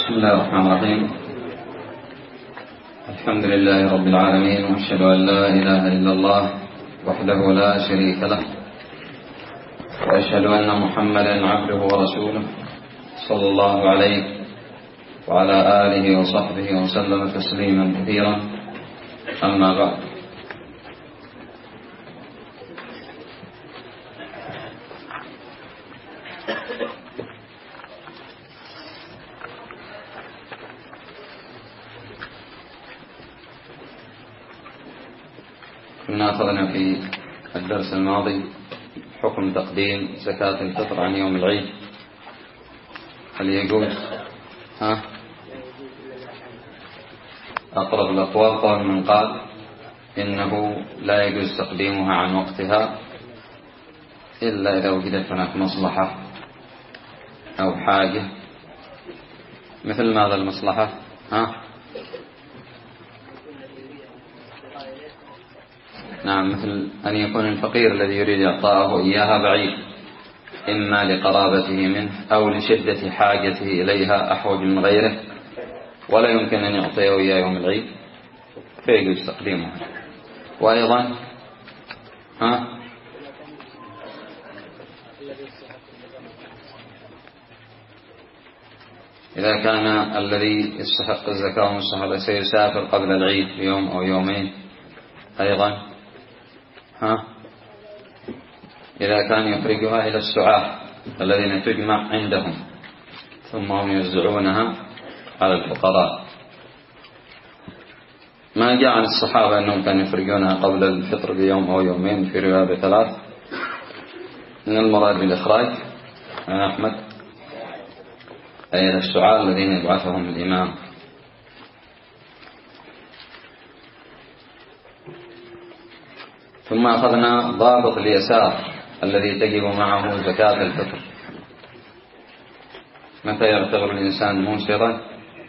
بسم الله الرحمن الرحيم. الحمد لله رب العالمين، وأشهد أن لا إله إلا الله وحده لا شريك له، وأشهد أن محمدا عبده ورسوله صلى الله عليه وعلى آله وصحبه وسلم تسليما كثيرا. أما بعد، كنا أخذنا في الدرس الماضي حكم تقديم زكاة الفطر عن يوم العيد. هل يجوز؟ أقرب الأقوال قول من قال إنه لا يجوز تقديمها عن وقتها إلا إذا وجدت هناك مصلحة أو حاجة. مثل ماذا المصلحة؟ نعم، مثل أن يكون الفقير الذي يريد إعطاءه إياها بعيد، إما لقرابته منه أو لشدة حاجته إليها أحوج من غيره، ولا يمكن أن يعطيه إياه يوم العيد، فيجوز تقديمه. وأيضا إذا كان الذي يستحق الزكاة والمستحق سيسافر قبل العيد بيوم أو يومين. أيضا إذا كان يخرجها إلى السعاة الذين تجمع عندهم ثم هم يوزعونها على الفقراء. ما جاء عن الصحابة أنهم كانوا يخرجونها قبل الفطر بيوم أو يومين، في رواية 3. من المراد بالإخراج عن أحمد أي إلى السعاة الذين يبعثهم الإمام. ثم أخذنا ضابط اليسار الذي تجب معه زكاة الفطر. متى يعتبر الإنسان موسرا؟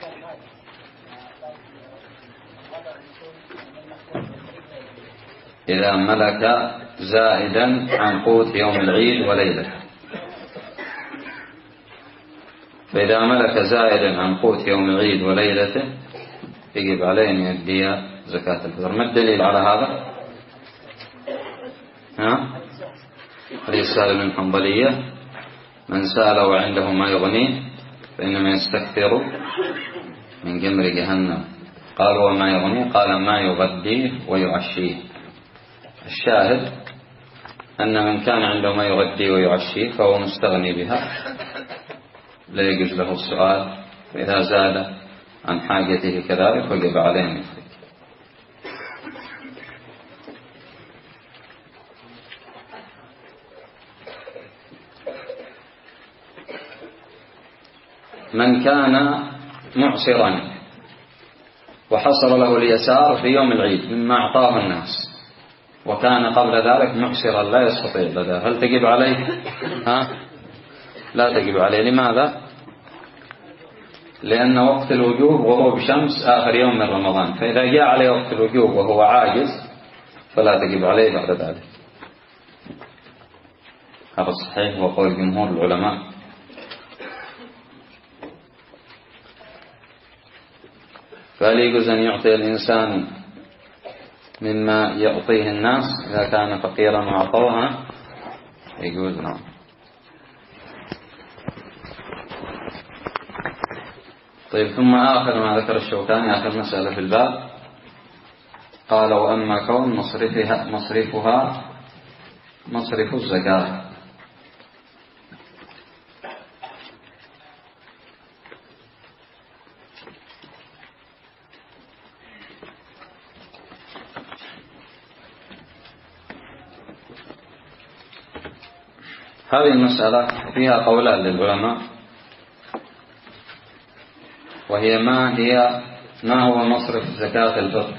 إذا ملك زائدا عن قوت يوم العيد وليلته. فإذا ملك زائدا عن قوت يوم العيد وليلته يجب عليه أن يؤدي زكاة الفطر. ما الدليل على هذا؟ حديث سهل بن حنظلية: من سأل وعنده ما يغنيه فإنما يستكثر من جمر جهنم. قال وما يغنيه؟ قال ما يغديه ويعشيه. الشاهد أن من كان عنده ما يغديه ويعشيه فهو مستغني بها، لا يجوز له السؤال. فإذا زاد عن حاجته كذلك وجب عليه أن يخرج. من كان معسرا وحصل له اليسار في يوم العيد مما أعطاه الناس، وكان قبل ذلك معسرا لا يستطيع لذا، هل تجب عليه؟ لا تجب عليه. لماذا؟ لأن وقت الوجوب غروب شمس آخر يوم من رمضان، فإذا جاء عليه وقت الوجوب وهو عاجز فلا تجب عليه بعد ذلك. هذا الصحيح وقول جمهور العلماء. فهل يجوز أن يعطي الإنسان مما يعطيه الناس إذا كان فقيرا وأعطوها؟ يجوز، نعم. طيب، ثم آخر ما ذكر الشوكاني، آخر مسألة في الباب، قال: وأما كون مصرفها مصرف الزكاة. هذه المسألة فيها قولان للعلماء، وهي ما هو مصرف زكاة الفطر.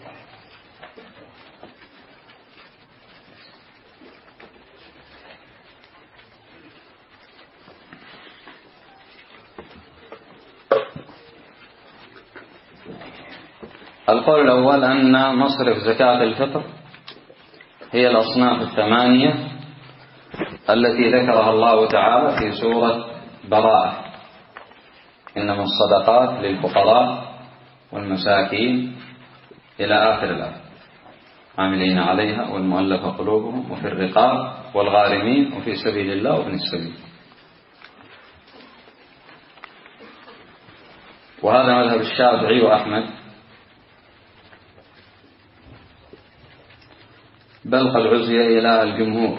القول الأول أن مصرف زكاة الفطر هي الأصناف 8 التي ذكرها الله تعالى في سورة براءة. إنما الصدقات للفقراء والمساكين إلى آخر الآية، عاملين عليها والمؤلفة قلوبهم وفي الرقاب والغارمين وفي سبيل الله وابن السبيل. وهذا مذهب الشافعي وأحمد، بل قد عزي إلى الجمهور.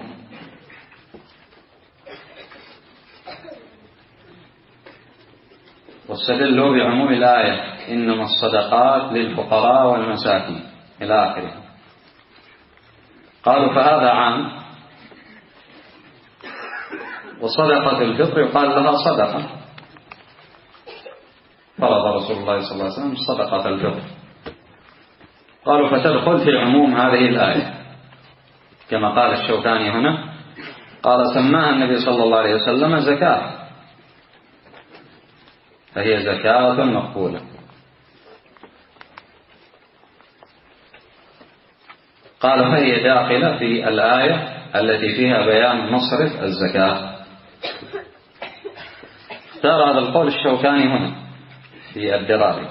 واستدلوا بعموم الآية إنما الصدقات للفقراء والمساكين إلى آخره. قالوا فهذا عام، وصدقة الفطر يقال لها صدقة، فرض رسول الله صلى الله عليه وسلم صدقة الفطر. قالوا فتدخل في عموم هذه الآية كما قال الشوكاني هنا، قال سماها النبي صلى الله عليه وسلم زكاة، فهي زكاة مقبولة. قال فهي داخلة في الآية التي فيها بيان مصرف الزكاة. اختار هذا القول الشوكاني هنا في الدراري،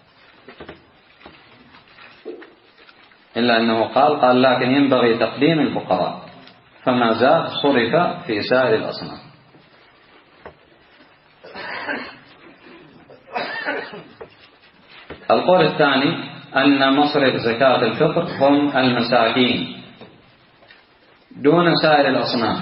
إلا أنه قال لكن ينبغي تقديم الفقراء، فما زاد صرف في سائر الأصناف. القول الثاني أن مصرف زكاة الفطر هم المساكين دون سائر الأصناف.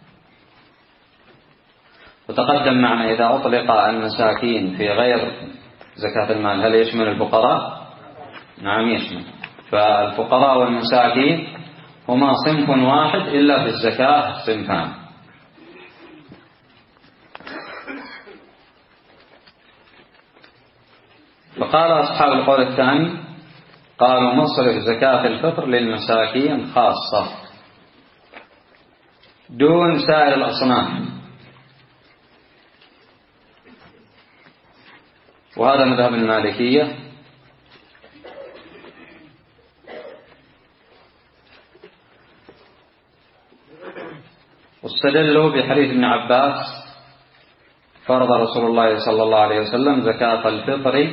وتقدم معنا إذا أطلق المساكين في غير زكاة المال هل يشمل الفقراء؟ نعم يشمل. فالفقراء والمساكين هما صنف واحد، إلا في الزكاة صنفان. فقال أصحاب القول الثاني قالوا مصرف زكاة الفطر للمساكين خاصة دون سائر الأصناف. وهذا مذهب المالكية. واستدلوا بحديث ابن عباس فرض رسول الله صلى الله عليه وسلم زكاة الفطر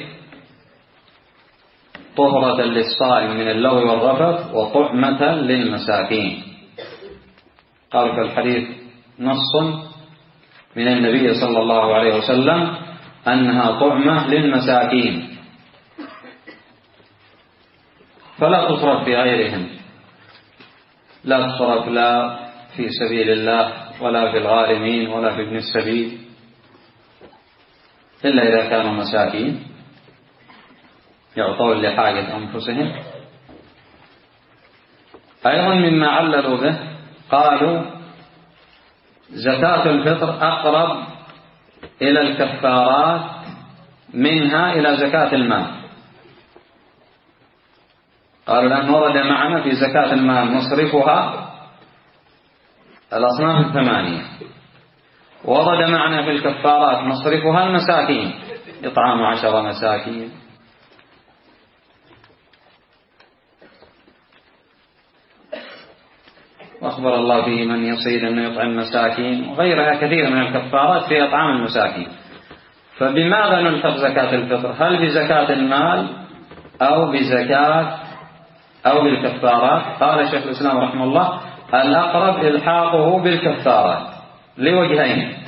طهرة للصائم من اللغو والرفث وطعمة للمساكين. قال في الحديث نص من النبي صلى الله عليه وسلم أنها طعمة للمساكين، فلا تصرف في غيرهم، لا تصرف لا في سبيل الله ولا في الغارمين ولا في ابن السبيل، إلا إذا كانوا مساكين يعطون لحاجة أنفسهم. أيضا مما عللوا به قالوا زكاة الفطر أقرب إلى الكفارات منها إلى زكاة المال. قالوا لأن ورد معنا في زكاة المال مصرفها الأصناف الثمانية، ورد معنا في الكفارات مصرفها المساكين، إطعام 10 مساكين. وأخبر الله به من يصيد أنه يطعم مساكين، وغيرها كثير من الكفارات في إطعام المساكين. فبماذا نلحق زكاة الفطر؟ هل بزكاة المال أو بالكفارات؟ قال شيخ الإسلام رحمه الله الأقرب إلحاقه بالكفارات لوجهين.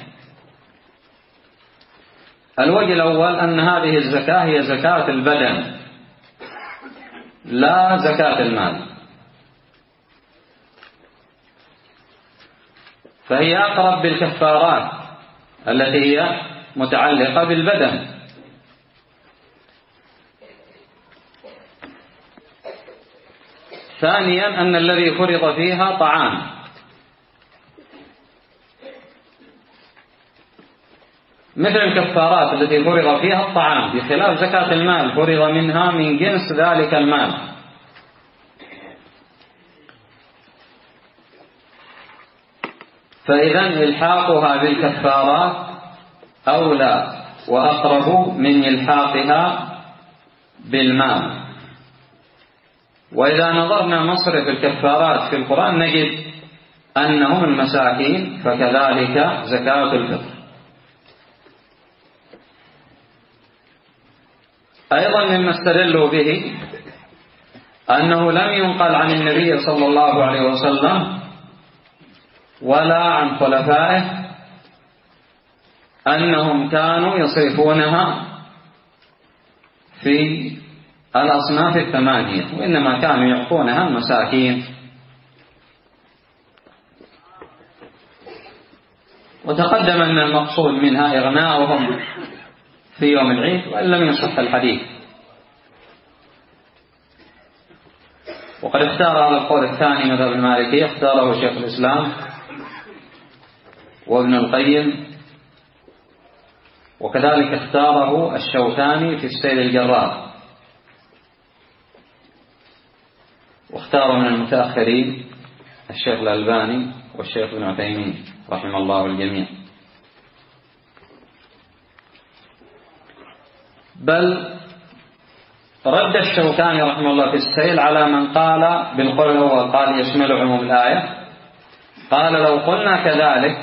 الوجه الأول أن هذه الزكاة هي زكاة البدن لا زكاة المال، فهي أقرب بالكفارات التي هي متعلقة بالبدن. ثانيا أن الذي فرض فيها طعام، مثل الكفارات التي فرض فيها الطعام، بخلاف زكاة المال فرض منها من جنس ذلك المال. فإذا إلحاقها بالكفارات أولى وأقرب من إلحاقها بالمال. وإذا نظرنا مصرف الكفارات في القرآن نجد أنهم المساكين، فكذلك زكاة الفطر. أيضا مما استدلوا به أنه لم ينقل عن النبي صلى الله عليه وسلم ولا عن خلفائه أنهم كانوا يصرفونها في الأصناف الثمانية، وإنما كانوا يعطونها المساكين. وتقدم أن المقصود منها إغناؤهم في يوم العيد، وإن لم يصح الحديث. وقد اختار هذا القول الثاني مذهب المالكية، اختاره شيخ الإسلام وابن القيم، وكذلك اختاره الشوكاني في السيل الجرار، واختاره من المتأخرين الشيخ الألباني والشيخ ابن عثيمين رحمه الله الجميع. بل رد الشوكاني رحمه الله في السيل على من قال بالقول الأول، قال يشمل عموم الآية. قال لو قلنا كذلك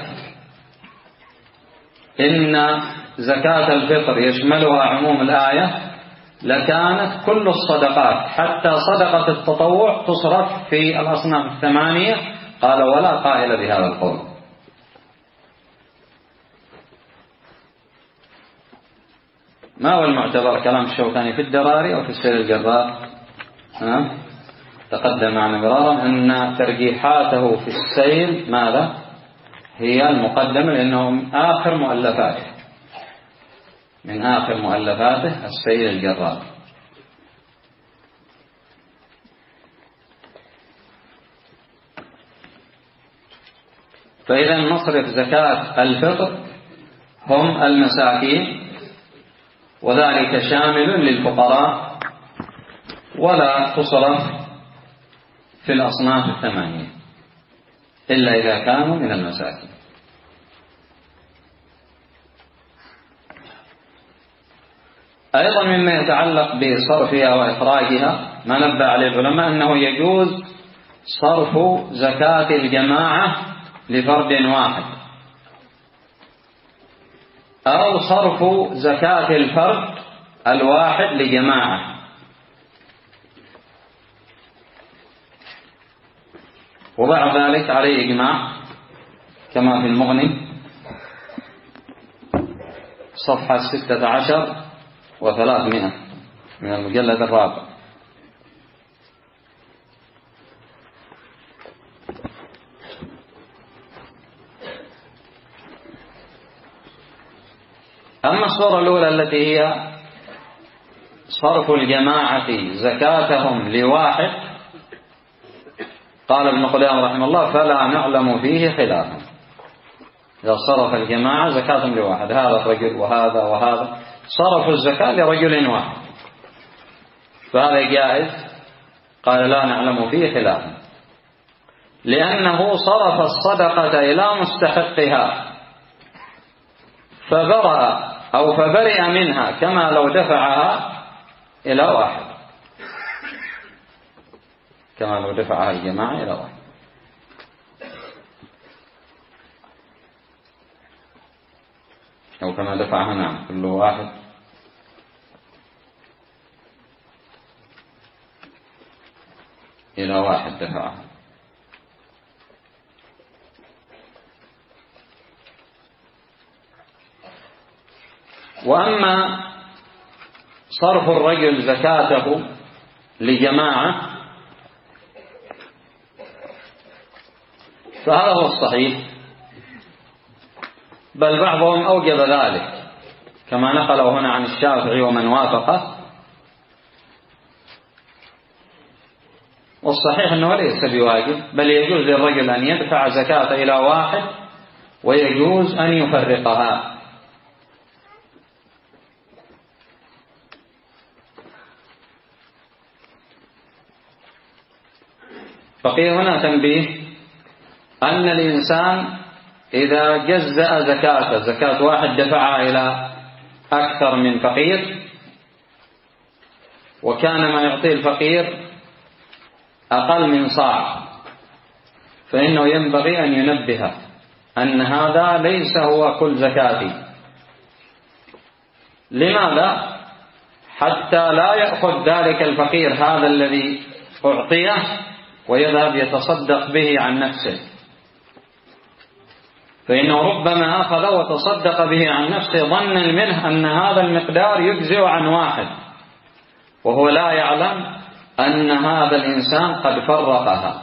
إن زكاة الفطر يشملها عموم الآية لكانت كل الصدقات حتى صدقة التطوع تصرف في الأصناف الثمانية. قال ولا قائل بهذا القول. ما هو المعتبر؟ كلام الشوكاني في الدراري أو في السيل الجرار؟ تقدم معنا مرارا أن ترجيحاته في السيل ماذا؟ هي المقدمة، لأنه من آخر مؤلفاته السيل الجرار. فإذا نصرف زكاة الفطر هم المساكين، وذلك شامل للفقراء، ولا تصرف في الأصناف الثمانية إلا إذا كانوا من المساكين. أيضا مما يتعلق بصرفها وإخراجها ما نبه عليه العلماء أنه يجوز صرف زكاة الجماعة لفرد واحد، أو صرف زكاة الفرد الواحد لجماعة. وبعد ذلك عليه إجماع كما في المغني صفحة 16 و300 من المجلد الرابع. أما الصورة الأولى التي هي صرف الجماعة زكاتهم لواحد، قال ابن قدامة رحمه الله فلا نعلم فيه خلافا. إذا صرف الجماعة زكاتهم لواحد، هذا الرجل وهذا وهذا صرفوا الزكاة لرجل واحد، فهذا جائز. قال لا نعلم فيه خلافا، لأنه صرف الصدقة إلى مستحقها فبرئ منها كما لو دفعها إلى واحد، كما لو دفعها الجماعة إلى واحد. أو كما دفعها نعم كل واحد إلى واحد دفعها. وأما صرف الرجل زكاته لجماعة فهذا هو الصحيح، بل بعضهم أوجب ذلك كما نقله هنا عن الشافعي ومن وافقه. والصحيح أنه ليس بواجب، بل يجوز للرجل أن يدفع زكاة إلى واحد ويجوز أن يفرقها. بقي هنا تنبيه أن الإنسان إذا جزأ زكاة واحد دفعها إلى أكثر من فقير، وكان ما يعطيه الفقير أقل من صاع، فإنه ينبغي أن ينبه أن هذا ليس هو كل زكاتي. لماذا؟ حتى لا يأخذ ذلك الفقير هذا الذي أعطيه ويذهب يتصدق به عن نفسه، فإنه ربما أخذ وتصدق به عن نفسه ظنا منه أن هذا المقدار يجزئ عن واحد، وهو لا يعلم أن هذا الإنسان قد فرقها.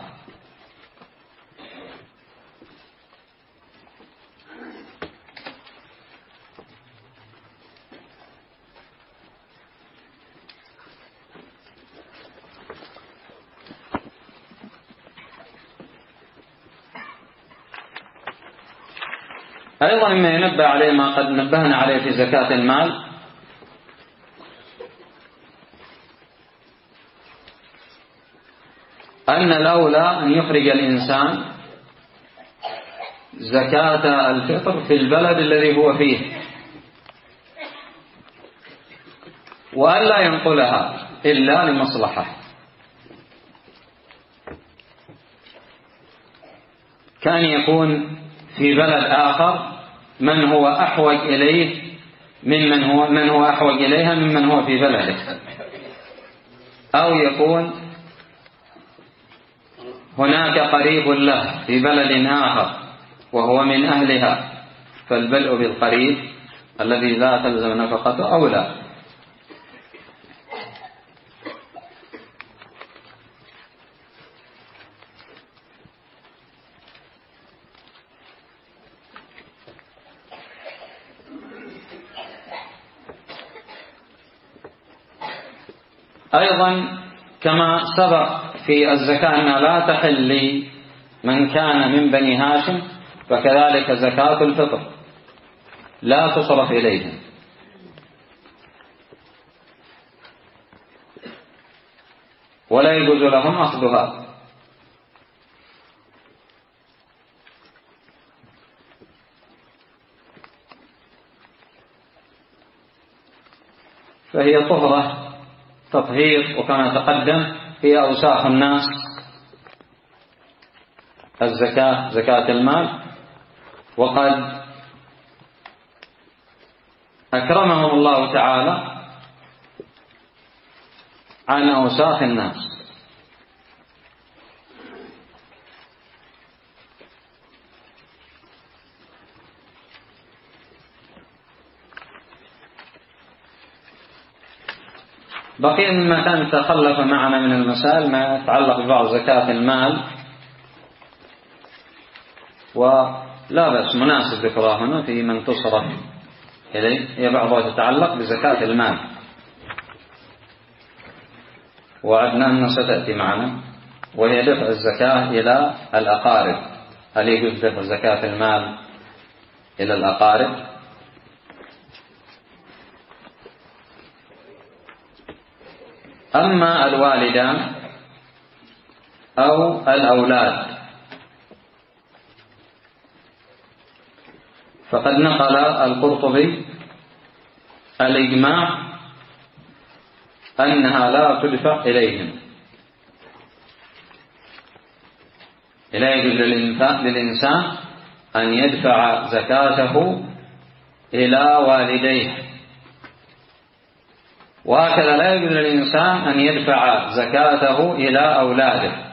أيضا مما ينبه عليه ما قد نبهنا عليه في زكاة المال أن الأولى أن يخرج الإنسان زكاة الفطر في البلد الذي هو فيه، وأن لا ينقلها إلا لمصلحة. كان يكون في بلد آخر من هو أحوج إليه من هو أحوج إليها ممن هو في بلده، أو يكون هناك قريب له في بلد آخر وهو من أهلها، فالبلء بالقريب الذي لا تلزم نفقته أولى. أيضا كما سبق في الزكاة أنها لا تحل لمن كان من بني هاشم، فكذلك زكاة الفطر لا تصرف إليهم، ولا يجوز لهم أخذها. فهي طهرة تطهير، وكما تقدم هي أوساخ الناس الزكاة زكاة المال، وقد أكرمهم الله تعالى عن أوساخ الناس. بقي مما كان تخلف معنا من المسائل ما يتعلق ببعض زكاة المال، ولا بأس مناسب ذكرها هنا في من تصرف إليه. هي بعضها تتعلق بزكاة المال، وعدنا أنها ستأتي معنا، وهي دفع الزكاة إلى الأقارب. هل يجوز دفع زكاة المال إلى الأقارب؟ أما الوالدان أو الأولاد فقد نقل القرطبي الإجماع أنها لا تدفع إليهم. لا يجوز للإنسان أن يدفع زكاته إلى والديه، وهكذا لا يجوز للإنسان أن يدفع زكاته إلى أولاده.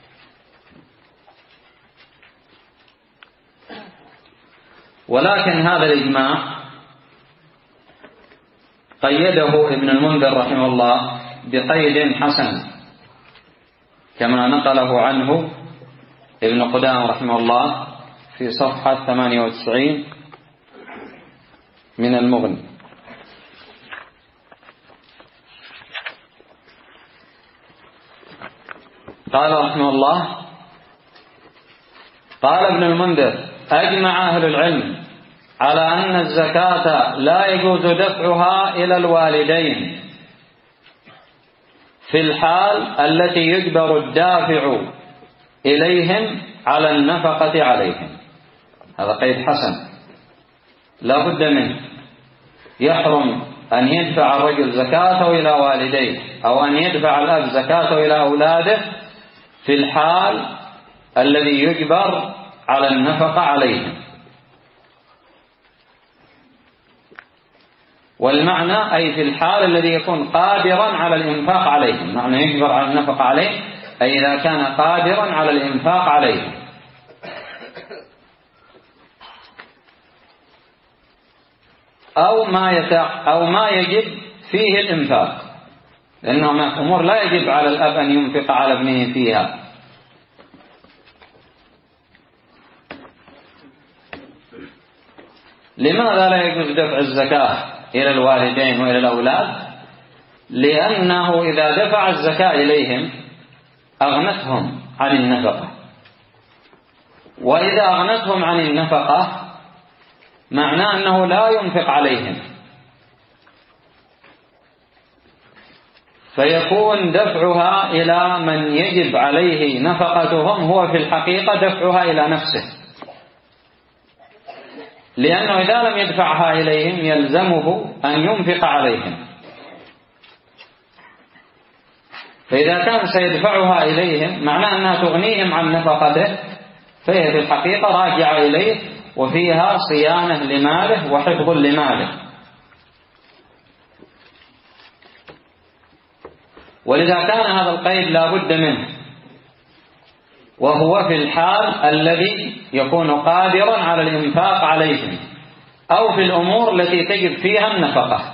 ولكن هذا الإجماع قيده ابن المنذر رحمه الله بقيد حسن، كما نقله عنه ابن قدامة رحمه الله في صفحة 98 من المغني. قال رحمه الله: قال ابن المنذر: أجمع أهل العلم على أن الزكاة لا يجوز دفعها إلى الوالدين في الحال التي يجبر الدافع إليهم على النفقة عليهم. هذا قيد حسن لا بد منه. يحرم أن يدفع الرجل زكاته إلى والديه، أو أن يدفع الأب زكاته إلى أولاده في الحال الذي يجبر على النفقة عليهم. والمعنى أي في الحال الذي يكون قادرا على الإنفاق عليهم، معنى يجبر على النفقة عليه أي إذا كان قادرا على الإنفاق عليهم. أو ما يجب فيه الإنفاق، لأنه هناك أمور لا يجب على الأب أن ينفق على ابنه فيها. لماذا لا يجوز دفع الزكاة إلى الوالدين وإلى الأولاد؟ لأنه إذا دفع الزكاة إليهم أغنتهم عن النفقة، وإذا أغنتهم عن النفقة معناه أنه لا ينفق عليهم، فيكون دفعها إلى من يجب عليه نفقتهم هو في الحقيقة دفعها إلى نفسه، لأنه إذا لم يدفعها إليهم يلزمه أن ينفق عليهم، فإذا كان سيدفعها إليهم معناه أنها تغنيهم عن نفقته، فهي في الحقيقة راجعة إليه وفيها صيانة لماله وحفظ لماله. ولذا كان هذا القيد لا بد منه، وهو في الحال الذي يكون قادرا على الإنفاق عليهم أو في الأمور التي تجب فيها النفقة.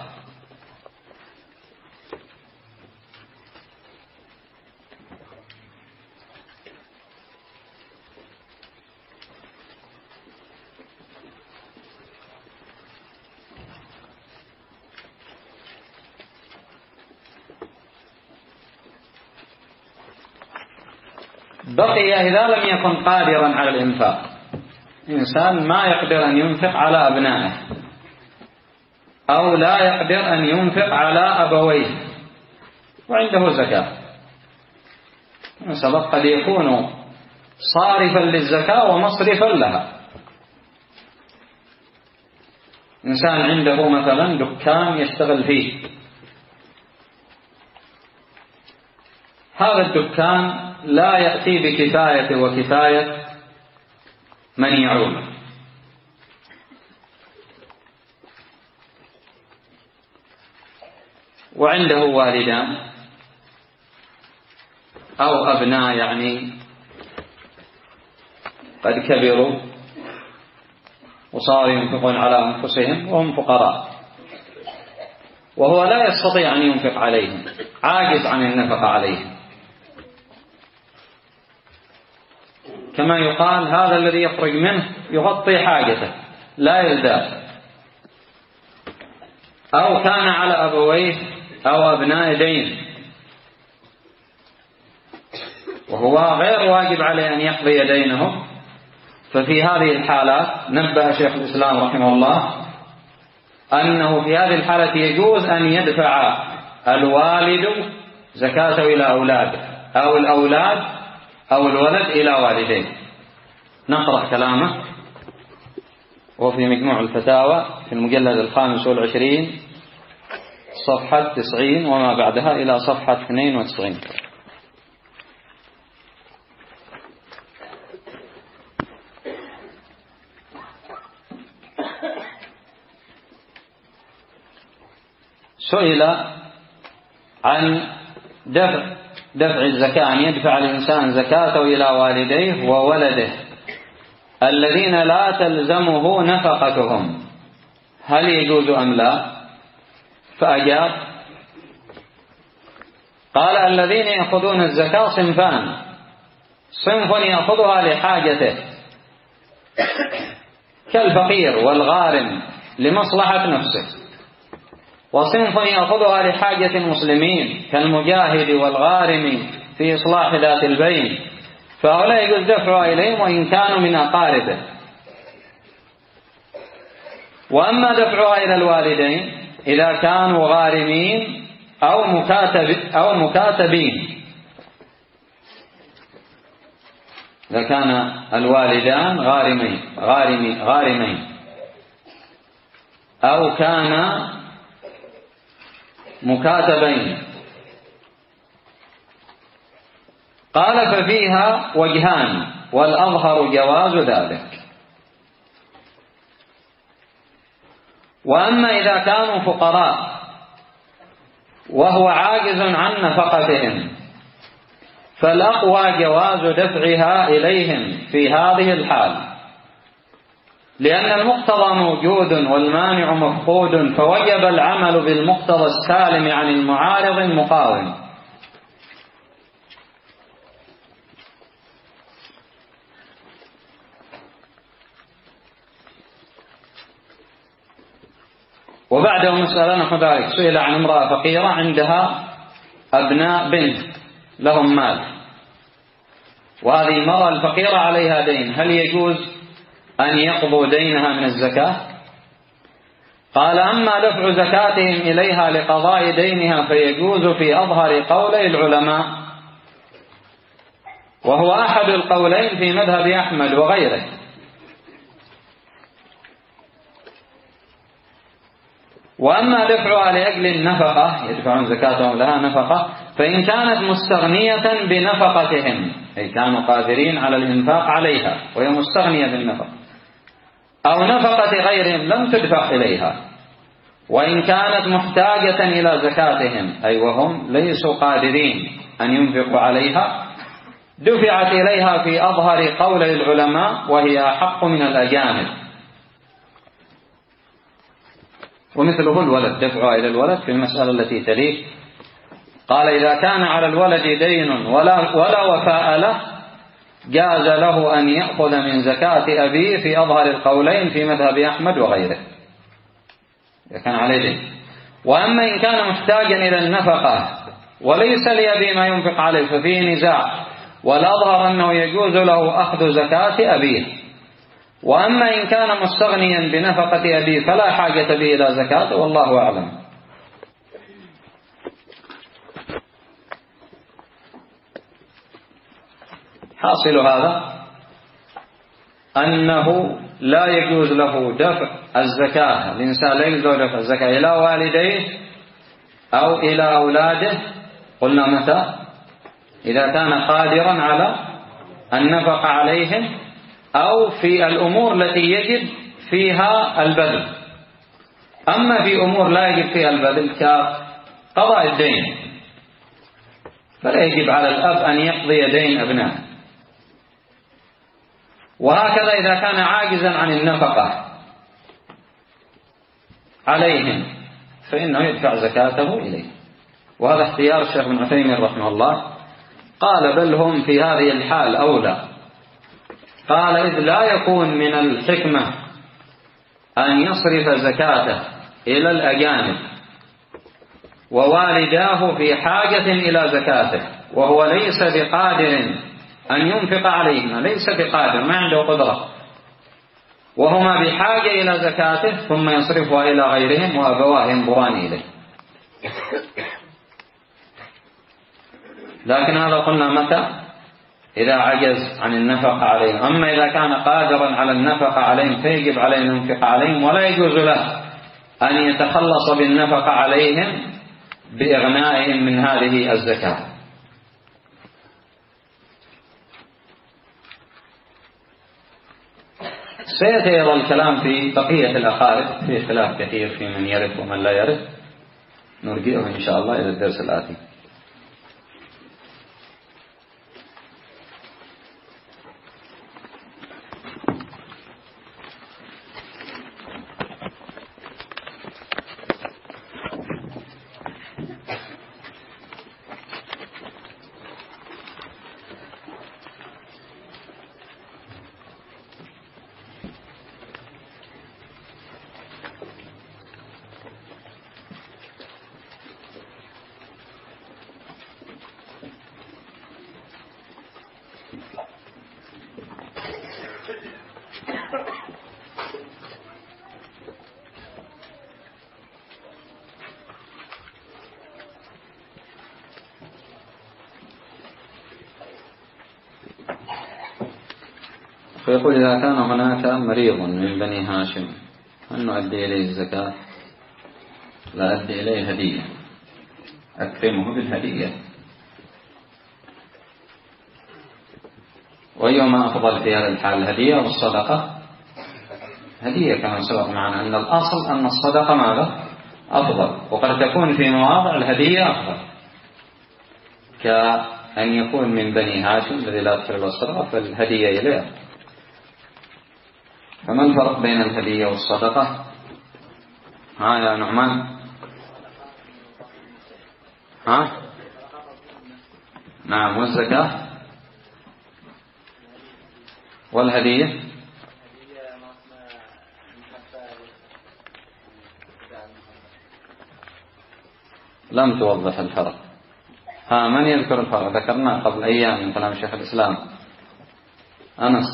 بقي إذا لم يكن قادرا على الإنفاق، إنسان ما يقدر أن ينفق على أبنائه أو لا يقدر أن ينفق على أبويه وعنده زكاة، سبق قد يكون صارفا للزكاة ومصرفا لها. إنسان عنده مثلا دكان يشتغل فيه، هذا الدكان لا يأتي بكفاية وكفاية من يعول، وعنده والدان أو أبناء يعني قد كبروا وصاروا ينفقون على أنفسهم وهم فقراء، وهو لا يستطيع أن ينفق عليهم، عاجز عن النفقة عليهم، كما يقال هذا الذي يخرج منه يغطي حاجته لا يزداد. أو كان على أبويه أو أبناء دين وهو غير واجب عليه أن يقضي دينهم، ففي هذه الحالات نبه شيخ الإسلام رحمه الله أنه في هذه الحالة يجوز أن يدفع الوالد زكاته إلى أولاده أو الأولاد أو الولد إلى والديه. نقرأ كلامه وفي مجموع الفتاوى في المجلد 25 صفحة 90 وما بعدها إلى صفحة 92. سئل عن دفع الزكاة، أن يدفع الإنسان زكاته إلى والديه وولده الذين لا تلزمه نفقتهم، هل يجوز أم لا؟ فأجاب قال الذين يأخذون الزكاة صنفان، صنف يأخذها لحاجته كالفقير والغارم لمصلحة نفسه، وصنف يأخذها لحاجة المسلمين كالمجاهد والغارم في إصلاح ذات البين، فهؤلاء يجوز دفعها إليهم وإن كانوا من أقاربه. وأما دفعها إلى الوالدين إذا كانوا غارمين أو مكاتبين، إذا كان الوالدان غارمين أو كان مكاتبين، قال ففيها وجهان والأظهر جواز ذلك. وأما إذا كانوا فقراء وهو عاجز عن نفقتهم فالأقوى جواز دفعها إليهم في هذه الحال، لأن المقتضى موجود والمانع مفقود، فوجب العمل بالمقتضى السالم عن المعارض المقاوم. وبعده مسألة نحو ذلك، سئل عن امرأة فقيرة عندها أبناء بنت لهم مال، وهذه المرأة الفقيرة عليها دين، هل يجوز أن يقضوا دينها من الزكاة؟ قال: أما دفع زكاتهم إليها لقضاء دينها فيجوز في أظهر قولي العلماء، وهو أحد القولين في مذهب أحمد وغيره. وأما دفعها لأجل النفقة، يدفعون زكاتهم لها نفقة، فإن كانت مستغنية بنفقتهم، أي كانوا قادرين على الإنفاق عليها وهي مستغنية بالنفقة، أو نفقة غيرهم لم تدفع إليها، وإن كانت محتاجة إلى زكاتهم، أي وهم ليسوا قادرين أن ينفقوا عليها، دفعت إليها في أظهر قول العلماء، وهي أحق من الأجانب. ومثله الولد، دفعها إلى الولد في المسألة التي تليه، قال: إذا كان على الولد دين ولا وفاء له جاز له أن يأخذ من زكاة أبيه في أظهر القولين في مذهب أحمد وغيره، إذا كان عليه دين. وأما إن كان محتاجا إلى النفقة وليس لأبيه ما ينفق عليه ففيه نزاع، والأظهر أنه يجوز له أخذ زكاة أبيه. وأما إن كان مستغنيا بنفقة أبيه فلا حاجة به إلى زكاة، والله أعلم. حاصل هذا أنه لا يجوز له دفع الزكاة، الإنسان لا يجوز له دفع الزكاة إلى والديه أو إلى أولاده. قلنا متى؟ إذا كان قادرا على النفقة عليهم، أو في الأمور التي يجب فيها البذل. أما في أمور لا يجب فيها البذل كقضاء الدين فلا يجب على الأب أن يقضي دين أبنائه. وهكذا إذا كان عاجزا عن النفقة عليهم فإنه يدفع زكاته إليه. وهذا اختيار الشيخ ابن عثيمين رحمه الله، قال: بل هم في هذه الحال أولى. قال: إذ لا يكون من الحكمة أن يصرف زكاته إلى الأجانب ووالداه في حاجة إلى زكاته، وهو ليس بقادر أن ينفق عليهما، ليس بقادر، ما عنده قدرة، وهما بحاجة إلى زكاته، ثم يصرفها إلى غيرهم وأبواه ينظران إليه. لكن هذا قلنا متى؟ إذا عجز عن النفقة عليهم. أما إذا كان قادرا على النفقة عليهم فيجب عليه أن ينفق عليهم، ولا يجوز له أن يتخلص بالنفقة عليهم بإغنائهم من هذه الزكاة. سيأتي أيضا الكلام في بقية الأقارب، في خلاف كثير في من يرث ومن لا يرث، نرجئه إن شاء الله إلى الدرس الآتي. فيقول: إذا كان هناك مريض من بني هاشم هل نؤدي إليه الزكاة؟ لا، أدي إليه هدية، أكرمه بالهدية. وأيهما أفضل في هذا الحال، الهدية والصدقة؟ هدية كما سبق معنا أن الأصل أن الصدقة ماذا؟ أفضل، وقد تكون في مواضع الهدية أفضل، كأن يكون من بني هاشم الذي لا تدخل الصدقة فالهدية إليه. فما الفرق بين الهدية والصدقة؟ ها يا نعمان؟ ها؟ نعم. والزكاة والهدية لم توضح الفرق. ها، من يذكر الفرق؟ ذكرناه قبل أيام من كلام شيخ الإسلام أنس.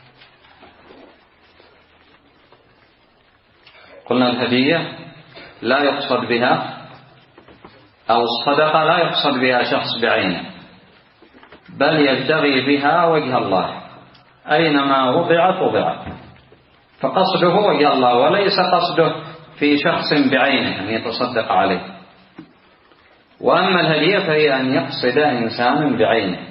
قلنا الهدية لا يقصد بها، أو الصدقة لا يقصد بها شخص بعينه، بل يبتغي بها وجه الله، أينما وضعت فقصده وجه الله، وليس قصده في شخص بعينه أن يتصدق عليه. وأما الهدية فهي أن يقصد إنسان بعينه.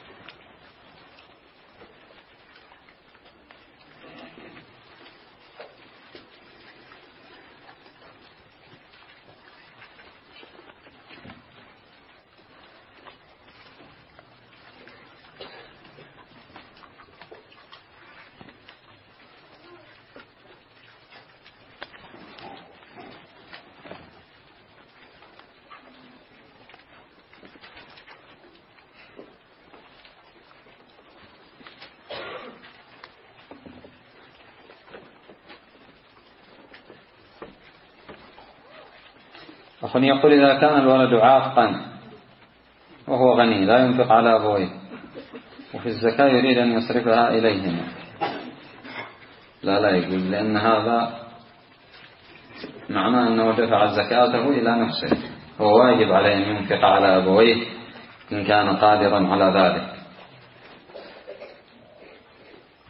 أخ يقول إذا كان الولد عاقا وهو غني لا ينفق على أبويه، وفي الزكاة يريد أن يصرفها إليهما، لا يقول، لأن هذا معناه أنه دفع زكاته إلى نفسه، هو واجب عليه أن ينفق على أبويه إن كان قادرا على ذلك.